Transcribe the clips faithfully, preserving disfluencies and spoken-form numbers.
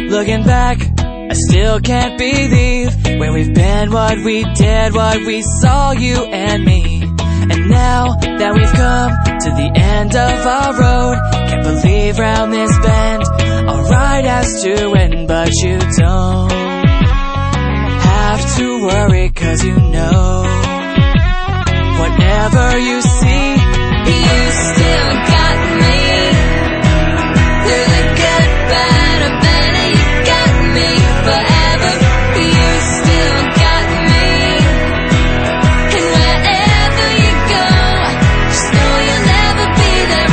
Looking back, I still can't believe where we've been, what we did, what we saw, you and me. And now that we've come to the end of our road, can't believe round this bend our ride has to end. But you don't have to worry, cause you know whatever you see, you still got me. Through the good, bad, or better, you got me forever. You still got me. And wherever you go, just know you'll never be there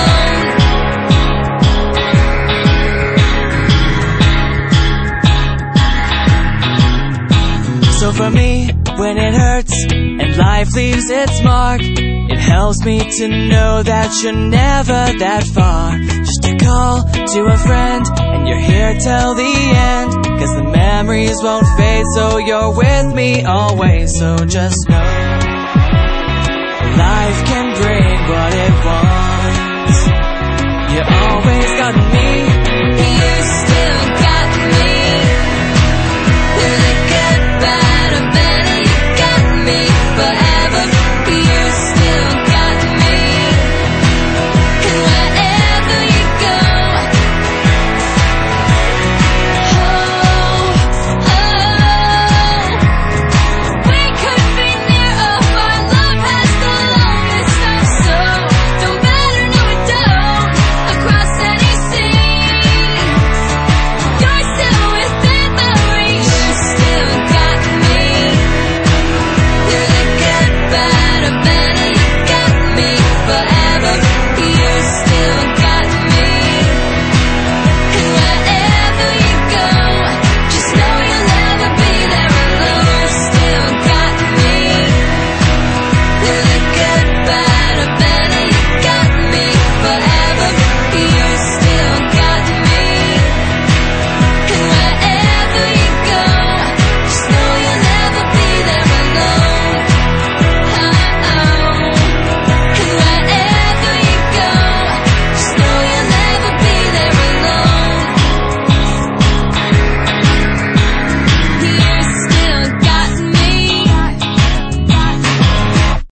alone. So for me, when it hurts and life leaves its mark, it helps me to know that you're never that far. Just a call to a friend and you're here till the end, cause the memories won't fade, so you're with me always. So just know life can bring what it wants.